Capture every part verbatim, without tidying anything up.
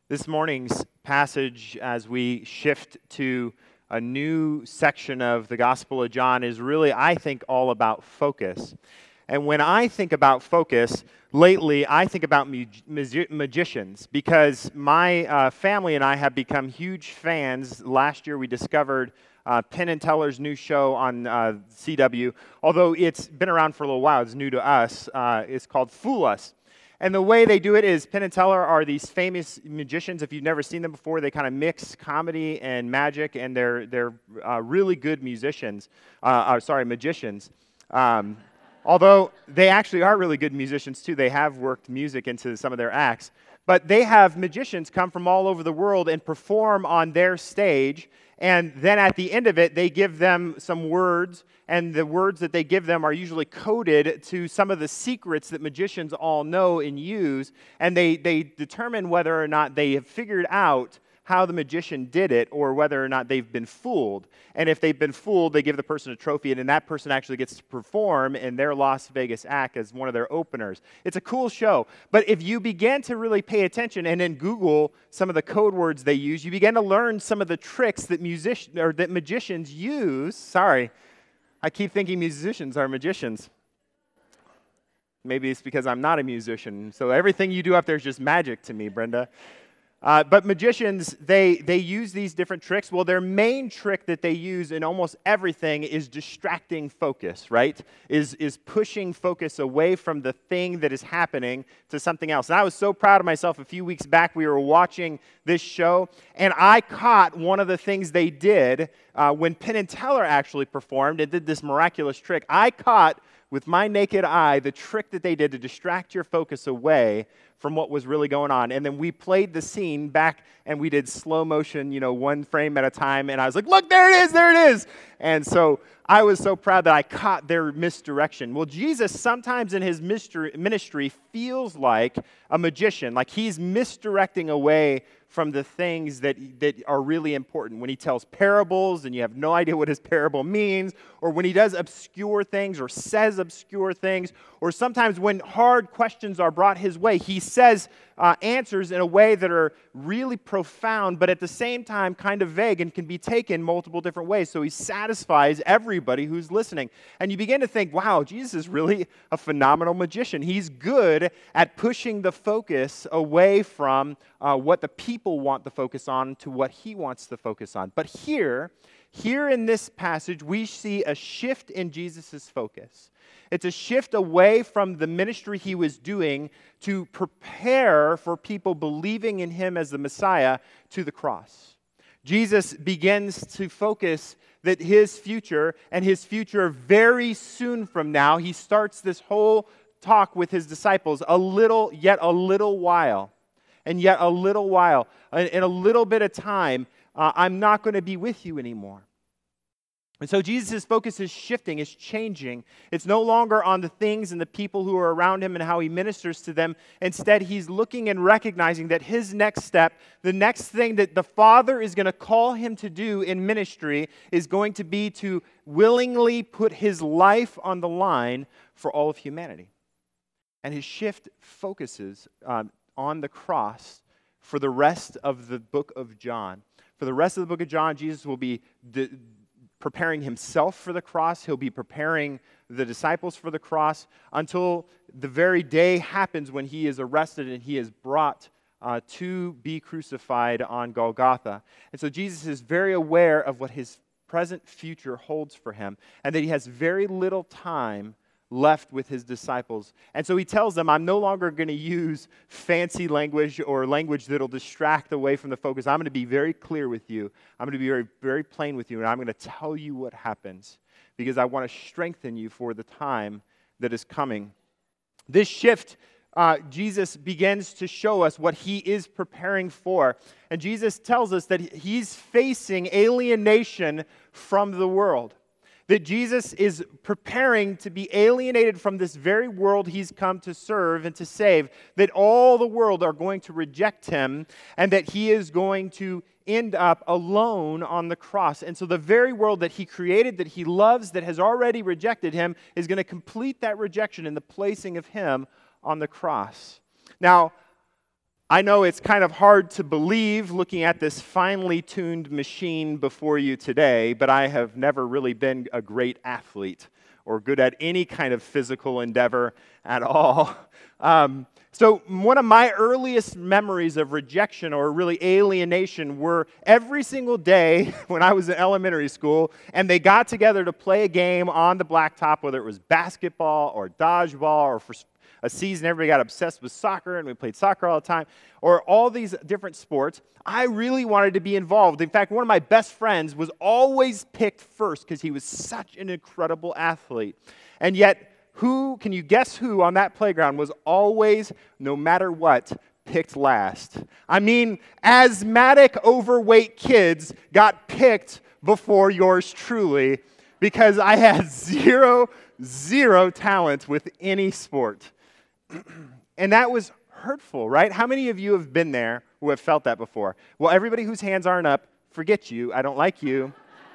This morning's passage, as we shift to a new section of the Gospel of John, is really, I think, all about focus. And when I think about focus, lately I think about mag- mag- magicians because my uh, family and I have become huge fans. Last year we discovered uh, Penn and Teller's new show on uh, C W. Although it's been around for a little while, it's new to us. Uh, it's called Fool Us. And the way they do it is Penn and Teller are these famous magicians. If you've never seen them before, they kind of mix comedy and magic, and they're they're uh, really good musicians. Uh, uh, sorry, magicians. Um, although they actually are really good musicians too. They have worked music into some of their acts. But they have magicians come from all over the world and perform on their stage. And then at the end of it, they give them some words, and the words that they give them are usually coded to some of the secrets that magicians all know and use, and they, they determine whether or not they have figured out how the magician did it or whether or not they've been fooled. And if they've been fooled, they give the person a trophy, and then that person actually gets to perform in their Las Vegas act as one of their openers. It's a cool show. But if you begin to really pay attention and then Google some of the code words they use, you begin to learn some of the tricks that musicians or that magicians use. Sorry, I keep thinking musicians are magicians. Maybe it's because I'm not a musician. So everything you do up there is just magic to me, Brenda. Uh, but magicians, they, they use these different tricks. Well, their main trick that they use in almost everything is distracting focus, right? Is, is pushing focus away from the thing that is happening to something else. And I was so proud of myself. A few weeks back, we were watching this show, and I caught one of the things they did uh, when Penn and Teller actually performed and did this miraculous trick. I caught with my naked eye the trick that they did to distract your focus away from what was really going on. And then we played the scene back, and we did slow motion, you know, one frame at a time. And I was like, look, there it is, there it is. And so I was so proud that I caught their misdirection. Well, Jesus sometimes in his ministry feels like a magician, like he's misdirecting away from the things that, that are really important. When he tells parables and you have no idea what his parable means, or when he does obscure things or says obscure things, or sometimes when hard questions are brought his way, he says uh, answers in a way that are really profound, but at the same time kind of vague and can be taken multiple different ways. So he satisfies everybody who's listening. And you begin to think, wow, Jesus is really a phenomenal magician. He's good at pushing the focus away from uh, what the people want to focus on to what he wants to focus on. But here, here in this passage, we see a shift in Jesus' focus. It's a shift away from the ministry he was doing to prepare for people believing in him as the Messiah to the cross. Jesus begins to focus that his future and his future very soon from now, he starts this whole talk with his disciples, a little, yet a little while. And yet a little while, in a little bit of time, uh, I'm not going to be with you anymore. And so Jesus' focus is shifting, is changing. It's no longer on the things and the people who are around him and how he ministers to them. Instead, he's looking and recognizing that his next step, the next thing that the Father is going to call him to do in ministry is going to be to willingly put his life on the line for all of humanity. And his shift focuses um, on the cross for the rest of the book of John. For the rest of the book of John, Jesus will be de- preparing himself for the cross. He'll be preparing the disciples for the cross until the very day happens when he is arrested and he is brought uh, to be crucified on Golgotha. And so Jesus is very aware of what his present future holds for him and that he has very little time left with his disciples. And so he tells them, I'm no longer going to use fancy language or language that'll distract away from the focus. I'm going to be very clear with you. I'm going to be very, very plain with you, and I'm going to tell you what happens because I want to strengthen you for the time that is coming. This shift, uh, Jesus begins to show us what he is preparing for. And Jesus tells us that he's facing alienation from the world. That Jesus is preparing to be alienated from this very world he's come to serve and to save, that all the world are going to reject him, and that he is going to end up alone on the cross. And so the very world that he created, that he loves, that has already rejected him, is going to complete that rejection in the placing of him on the cross. Now, I know it's kind of hard to believe looking at this finely tuned machine before you today, but I have never really been a great athlete or good at any kind of physical endeavor at all. Um, so one of my earliest memories of rejection or really alienation were every single day when I was in elementary school and they got together to play a game on the blacktop, whether it was basketball or dodgeball or for a season everybody got obsessed with soccer and we played soccer all the time, or all these different sports. I really wanted to be involved. In fact, one of my best friends was always picked first because he was such an incredible athlete. And yet, who, can you guess who on that playground was always, no matter what, picked last? I mean, asthmatic, overweight kids got picked before yours truly because I had zero, zero talent with any sport. And that was hurtful, right? How many of you have been there who have felt that before? Well, everybody whose hands aren't up, forget you. I don't like you.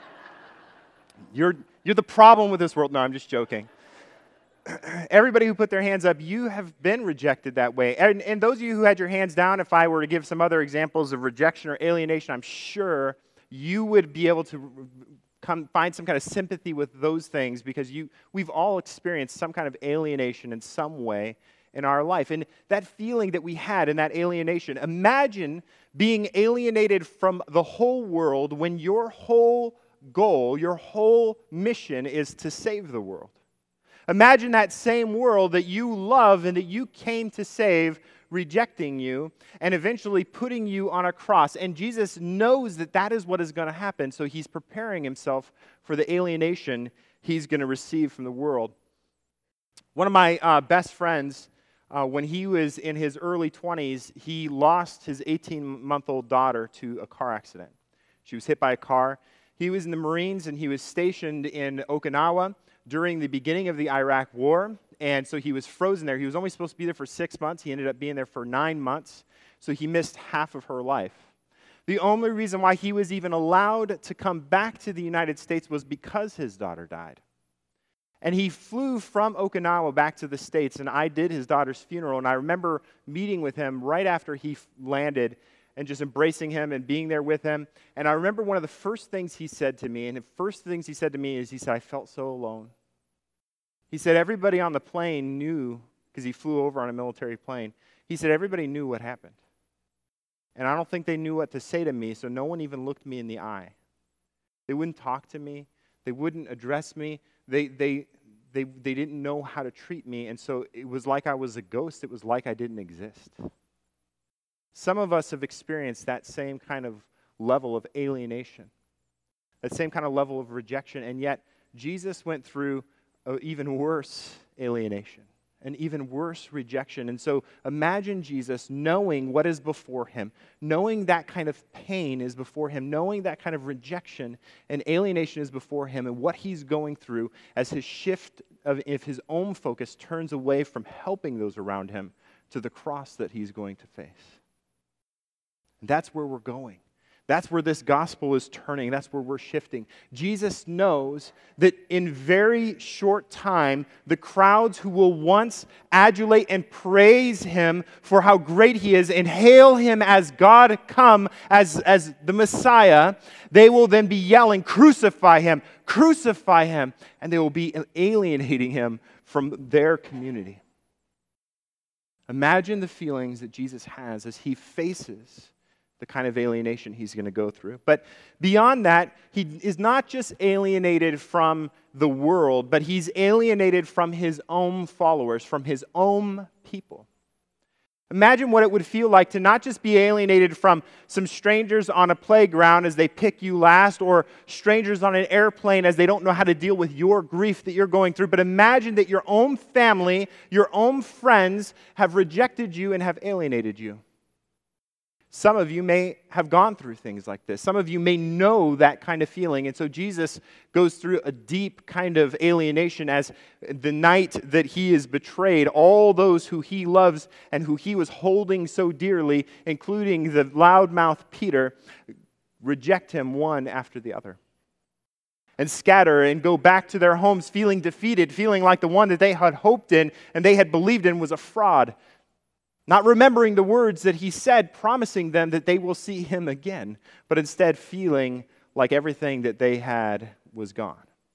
You're, you're the problem with this world. No, I'm just joking. Everybody who put their hands up, you have been rejected that way. And, and those of you who had your hands down, if I were to give some other examples of rejection or alienation, I'm sure you would be able to come find some kind of sympathy with those things because you, we've all experienced some kind of alienation in some way in our life. And that feeling that we had in that alienation, imagine being alienated from the whole world when your whole goal, your whole mission is to save the world. Imagine that same world that you love and that you came to save rejecting you and eventually putting you on a cross. And Jesus knows that that is what is going to happen, so he's preparing himself for the alienation he's going to receive from the world. One of my uh, best friends, uh, when he was in his early twenties, he lost his eighteen-month-old daughter to a car accident. She was hit by a car. He was in the Marines, and he was stationed in Okinawa during the beginning of the Iraq War, and so he was frozen there. He was only supposed to be there for six months. He ended up being there for nine months, so he missed half of her life. The only reason why he was even allowed to come back to the United States was because his daughter died. And he flew from Okinawa back to the States, and I did his daughter's funeral, and I remember meeting with him right after he landed and just embracing him and being there with him. And I remember one of the first things he said to me, and the first things he said to me is he said, I felt so alone. He said everybody on the plane knew, because he flew over on a military plane, he said everybody knew what happened. And I don't think they knew what to say to me, so no one even looked me in the eye. They wouldn't talk to me. They wouldn't address me. They, they, they, they didn't know how to treat me, and so it was like I was a ghost. It was like I didn't exist. Some of us have experienced that same kind of level of alienation, that same kind of level of rejection, and yet Jesus went through an even worse alienation, an even worse rejection. And so imagine Jesus knowing what is before him, knowing that kind of pain is before him, knowing that kind of rejection and alienation is before him, and what he's going through as his shift of if his own focus turns away from helping those around him to the cross that he's going to face. That's where we're going. That's where this gospel is turning. That's where we're shifting. Jesus knows that in very short time, the crowds who will once adulate and praise him for how great he is and hail him as God come, as, as the Messiah, they will then be yelling, crucify him, crucify him, and they will be alienating him from their community. Imagine the feelings that Jesus has as he faces the kind of alienation he's going to go through. But beyond that, he is not just alienated from the world, but he's alienated from his own followers, from his own people. Imagine what it would feel like to not just be alienated from some strangers on a playground as they pick you last, or strangers on an airplane as they don't know how to deal with your grief that you're going through, but imagine that your own family, your own friends have rejected you and have alienated you. Some of you may have gone through things like this. Some of you may know that kind of feeling. And so Jesus goes through a deep kind of alienation as the night that he is betrayed, all those who he loves and who he was holding so dearly, including the loudmouth Peter, reject him one after the other and scatter and go back to their homes feeling defeated, feeling like the one that they had hoped in and they had believed in was a fraud. not remembering the words that he said, promising them that they will see him again, but instead feeling like everything that they had was gone.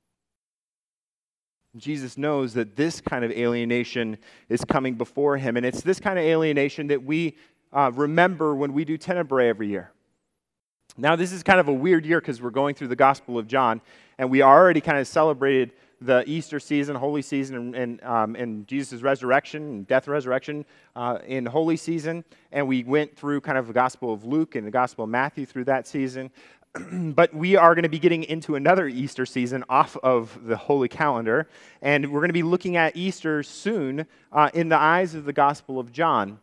Jesus knows that this kind of alienation is coming before him, and it's this kind of alienation that we uh, remember when we do Tenebrae every year. Now, this is kind of a weird year because we're going through the Gospel of John, and we already kind of celebrated the Easter season, Holy Season, and, and, um, and Jesus' resurrection and death and resurrection uh, in Holy Season. And we went through kind of the Gospel of Luke and the Gospel of Matthew through that season. But we are going to be getting into another Easter season off of the Holy Calendar. And we're going to be looking at Easter soon uh, in the eyes of the Gospel of John.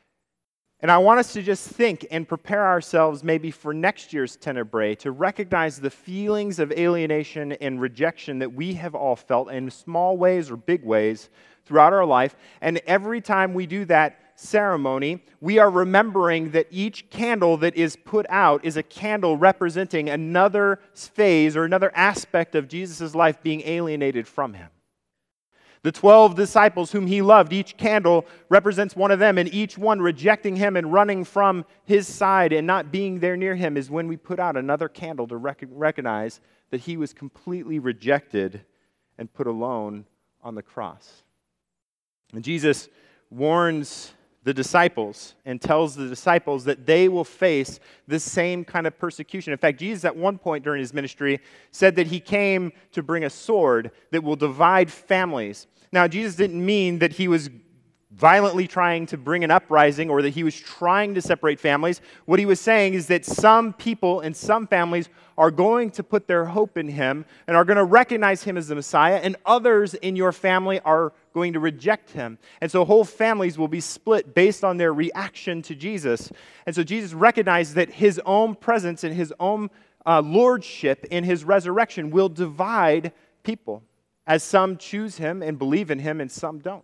And I want us to just think and prepare ourselves maybe for next year's Tenebrae to recognize the feelings of alienation and rejection that we have all felt in small ways or big ways throughout our life. And every time we do that ceremony, we are remembering that each candle that is put out is a candle representing another phase or another aspect of Jesus' life being alienated from him. The twelve disciples whom he loved, each candle represents one of them, and each one rejecting him and running from his side and not being there near him is when we put out another candle to rec- recognize that he was completely rejected and put alone on the cross. And Jesus warns the disciples and tells the disciples that they will face the same kind of persecution. In fact, Jesus at one point during his ministry said that he came to bring a sword that will divide families. Now, Jesus didn't mean that he was violently trying to bring an uprising or that he was trying to separate families. What he was saying is that some people and some families are going to put their hope in him and are going to recognize him as the Messiah, and others in your family are going to reject him. And so whole families will be split based on their reaction to Jesus. And so Jesus recognized that his own presence and his own uh, lordship in his resurrection will divide people, as some choose him and believe in him and some don't.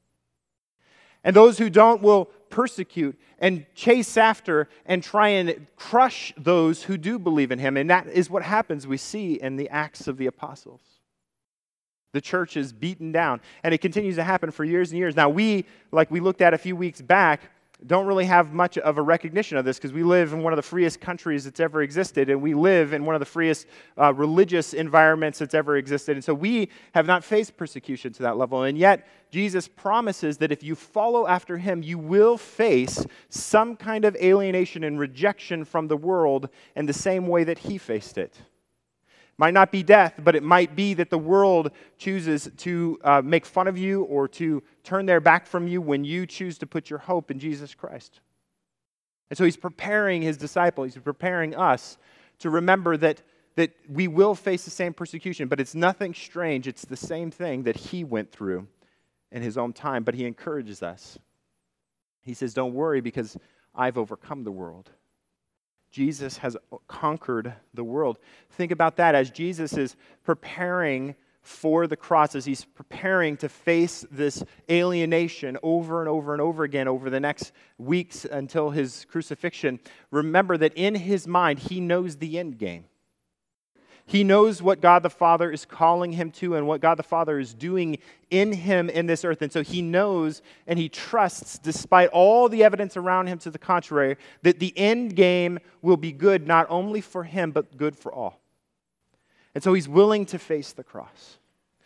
And those who don't will persecute and chase after and try and crush those who do believe in him. And that is what happens, we see in the Acts of the Apostles. The church is beaten down, and it continues to happen for years and years. Now, we, like we looked at a few weeks back, don't really have much of a recognition of this because we live in one of the freest countries that's ever existed, and we live in one of the freest uh, religious environments that's ever existed. And so we have not faced persecution to that level. And yet, Jesus promises that if you follow after him, you will face some kind of alienation and rejection from the world in the same way that he faced it. Might not be death, but it might be that the world chooses to uh, make fun of you or to turn their back from you when you choose to put your hope in Jesus Christ. And so he's preparing his disciples, he's preparing us to remember that, that we will face the same persecution, but it's nothing strange. It's the same thing that he went through in his own time, but he encourages us. He says, don't worry because I've overcome the world. Jesus has conquered the world. Think about that as Jesus is preparing for the cross, as he's preparing to face this alienation over and over and over again over the next weeks until his crucifixion. Remember that in his mind, he knows the end game. He knows what God the Father is calling him to and what God the Father is doing in him in this earth. And so he knows and he trusts, despite all the evidence around him to the contrary, that the end game will be good not only for him, but good for all. And so he's willing to face the cross.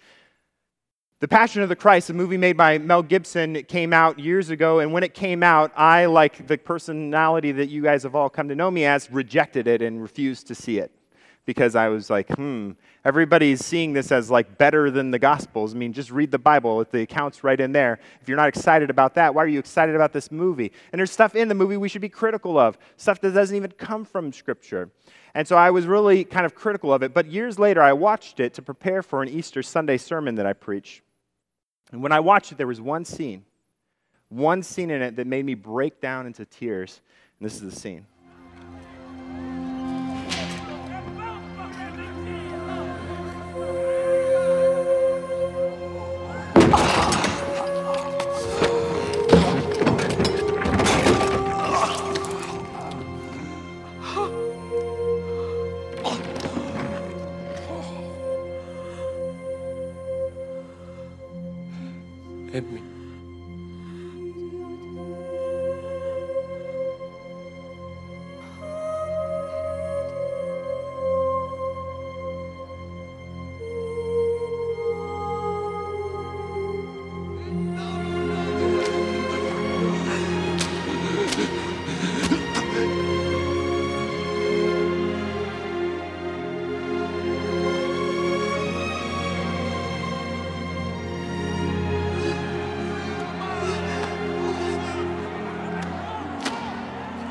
The Passion of the Christ, a movie made by Mel Gibson, came out years ago. And when it came out, I, like the personality that you guys have all come to know me as, rejected it and refused to see it. Because I was like, hmm, everybody's seeing this as like better than the Gospels. I mean, just read the Bible with the accounts right in there. If you're not excited about that, why are you excited about this movie? And there's stuff in the movie we should be critical of, stuff that doesn't even come from Scripture. And so I was really kind of critical of it. But years later, I watched it to prepare for an Easter Sunday sermon that I preached. And when I watched it, there was one scene, one scene in it that made me break down into tears. And this is the scene. Help me.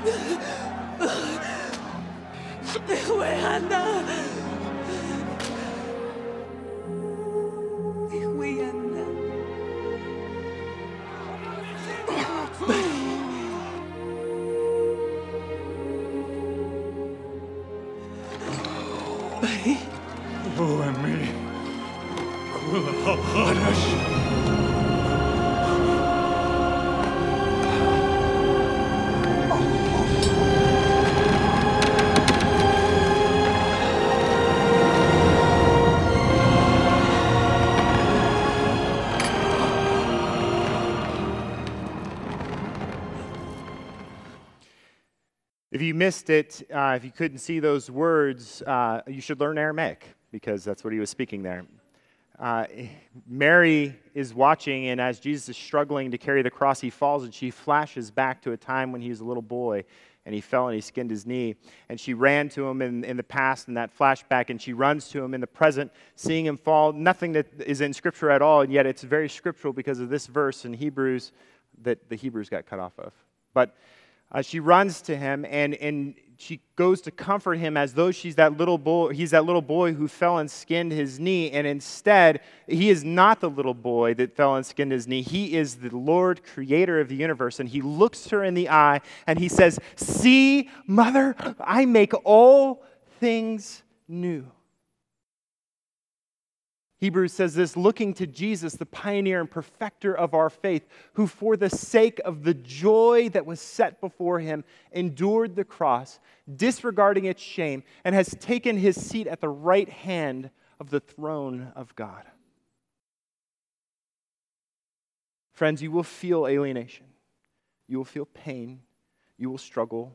후회한다. 후회한다. وامي كلها خرج. If you missed it, uh, if you couldn't see those words, uh, you should learn Aramaic, because that's what he was speaking there. Uh, Mary is watching, and as Jesus is struggling to carry the cross, he falls, and she flashes back to a time when he was a little boy, and he fell and he skinned his knee. And she ran to him in, in the past in that flashback, and she runs to him in the present, seeing him fall. Nothing that is in Scripture at all, and yet it's very scriptural because of this verse in Hebrews that the Hebrews got cut off of. But Uh, she runs to him, and, and she goes to comfort him as though she's that little boy. He's that little boy who fell and skinned his knee, and instead, he is not the little boy that fell and skinned his knee. He is the Lord, creator of the universe, and he looks her in the eye, and he says, "See, mother, I make all things new." Hebrews says this, looking to Jesus, the pioneer and perfecter of our faith, who for the sake of the joy that was set before him endured the cross, disregarding its shame, and has taken his seat at the right hand of the throne of God. Friends, you will feel alienation. You will feel pain. You will struggle.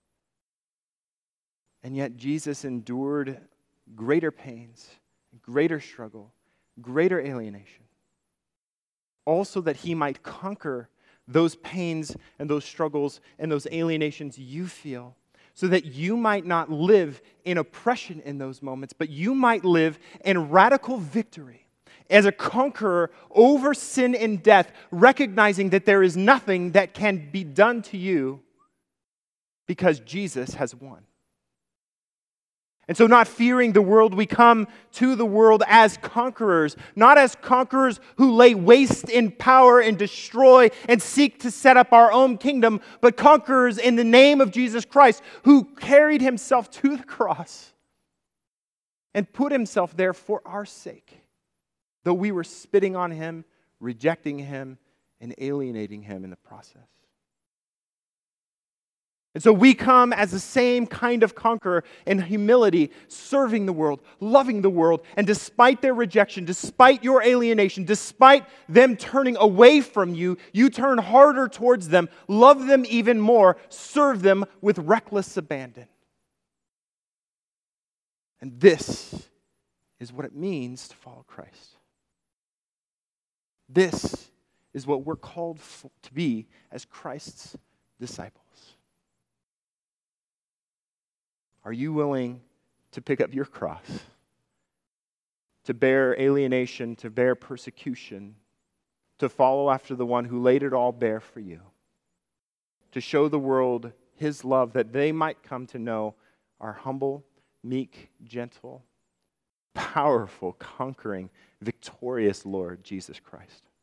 And yet Jesus endured greater pains, greater struggle, greater alienation, also that he might conquer those pains and those struggles and those alienations you feel, so that you might not live in oppression in those moments, but you might live in radical victory as a conqueror over sin and death, recognizing that there is nothing that can be done to you because Jesus has won. And so not fearing the world, we come to the world as conquerors, not as conquerors who lay waste in power and destroy and seek to set up our own kingdom, but conquerors in the name of Jesus Christ, who carried himself to the cross and put himself there for our sake, though we were spitting on him, rejecting him, and alienating him in the process. And so we come as the same kind of conqueror in humility, serving the world, loving the world, and despite their rejection, despite your alienation, despite them turning away from you, you turn harder towards them, love them even more, serve them with reckless abandon. And this is what it means to follow Christ. This is what we're called to be as Christ's disciples. Are you willing to pick up your cross, to bear alienation, to bear persecution, to follow after the one who laid it all bare for you, to show the world his love that they might come to know our humble, meek, gentle, powerful, conquering, victorious Lord, Jesus Christ?